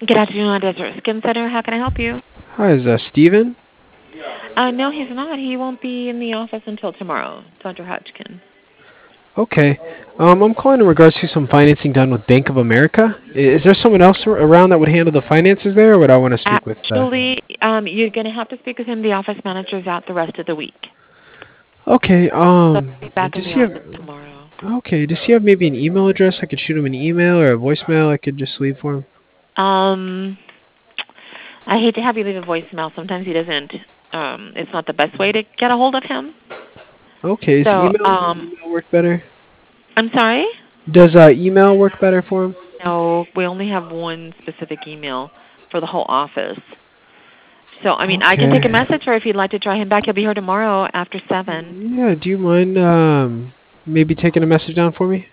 Good afternoon, Desert Skin Center. How can I help you? Hi, is Steven? No, he's not. He won't be in the office until tomorrow, Dr. Hodgkin. Okay. I'm calling in regards to some financing done with Bank of America. Is there someone else around that would handle the finances there, or would I want to speak with? Actually, you're going to have to speak with him. The office manager's out the rest of the week. Okay. So he'll be back in Does the he have? office tomorrow. Okay. Does he have maybe an email address? I could shoot him an email or a voicemail. I could just leave for him. Um, I hate to have you leave a voicemail. Sometimes he doesn't. It's not the best way to get a hold of him. Okay. Is So, email work better? I'm sorry? Does email work better for him? No, we only have one specific email for the whole office. So, I mean, I can take a Okay. message, or if you'd like to try him back, he'll be here tomorrow after 7. Yeah. Do you mind maybe taking a message down for me?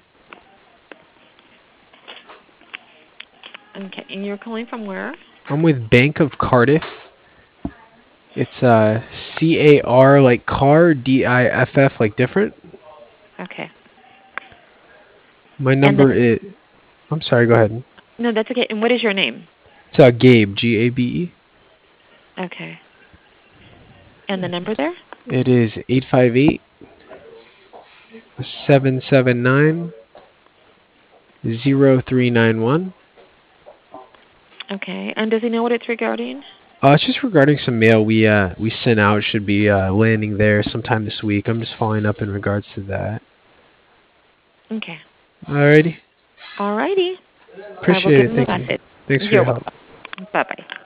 Okay, and you're calling from where? I'm with Bank of Cardiff. It's CAR like car, DIFF like different. Okay. My And number then, is. I'm sorry. Go ahead. no, that's okay. And what is your name? It's Gabe, GABE. Okay. And the number there? It is 858-779-0391. Okay. And does he know what it's regarding? It's just regarding some mail we sent out. Should be landing there sometime this week. I'm just following up in regards to that. Okay. Alrighty. All righty. I will Appreciate give it. him the Thank you. message. Thanks for You're your help. welcome. Bye-bye.